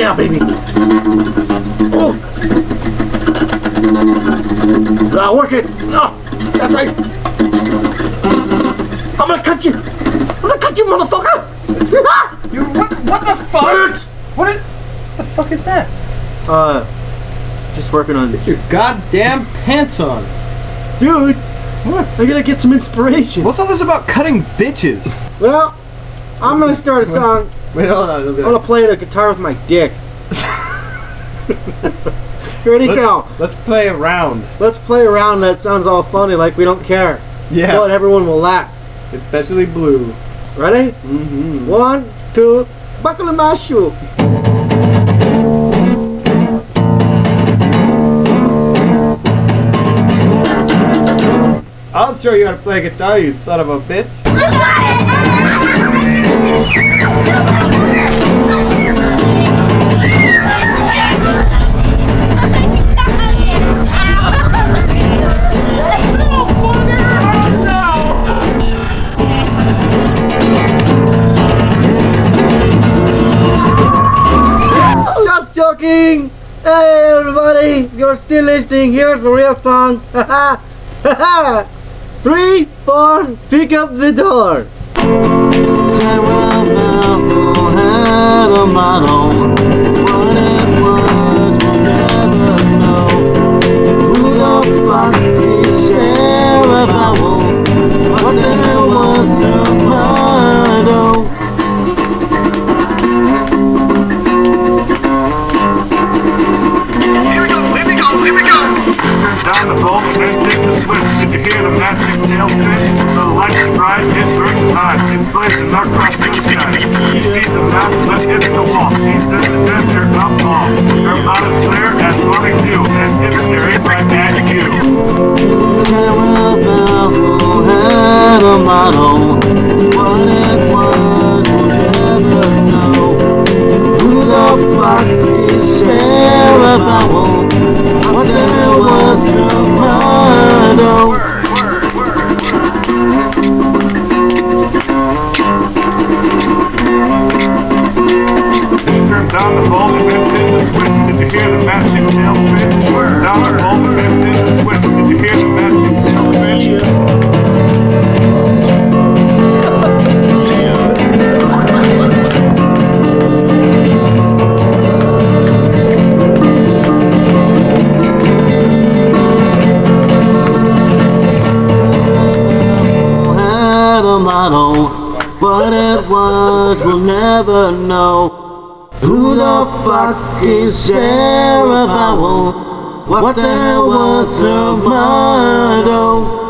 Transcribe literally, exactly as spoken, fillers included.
yeah, baby. Oh. Ah, work it. Oh, that's right. I'm gonna cut you. I'm gonna cut you, motherfucker. You what? What the fuck? Bitch. What is? What the fuck is that? Uh, just working on Your goddamn pants on. Dude, What? I gotta get some inspiration. What's all this about cutting bitches? Well, I'm gonna start a song. Wait, hold on. I'm gonna play the guitar with my dick. Ready, go. Let's play a round. Let's play around. That sounds all funny, like we don't care. Yeah. But everyone will laugh. Especially blue. Ready? Mm-hmm. One, two, buckle in my shoe. I'll show you how to play guitar, you son of a bitch. Just joking! Hey everybody, you're still listening. Here's the real song. Haha! Haha! Three, four, pick up the door. Down the vault and then take the switch. Did you hear the magic sales pitch? The lights are bright, it's certain time. It's blazing our cross the sky. You see the map, let's hit the wall. She's the defender of all. Her out is clear as running new. And it's scary right at you. What it was, we'll never know. Who the fuck is Sarah Vowell? What the hell was her motto? Word, word, word, Turn down the vault and then hit the switch. Did you hear the magic sales pitch? Down the vault and then hit the switch. Did you hear the magic sales pitch? What it was, we'll never know. Who the fuck is Sarah Vowell? What the hell was her motto?